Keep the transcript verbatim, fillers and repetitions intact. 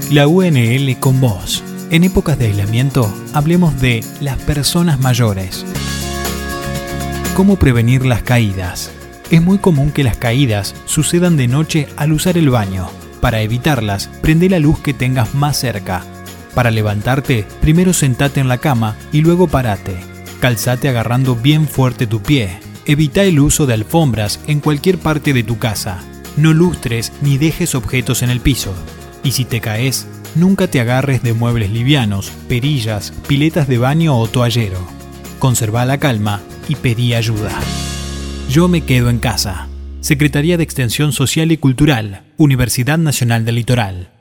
La U N L con vos. En épocas de aislamiento, hablemos de las personas mayores. ¿Cómo prevenir las caídas? Es muy común que las caídas sucedan de noche al usar el baño. Para evitarlas, prende la luz que tengas más cerca. Para levantarte, primero sentate en la cama y luego parate. Calzate agarrando bien fuerte tu pie. Evita el uso de alfombras en cualquier parte de tu casa. No lustres ni dejes objetos en el piso. Y si te caes, nunca te agarres de muebles livianos, perillas, piletas de baño o toallero. Conserva la calma y pedí ayuda. Yo me quedo en casa. Secretaría de Extensión Social y Cultural, Universidad Nacional del Litoral.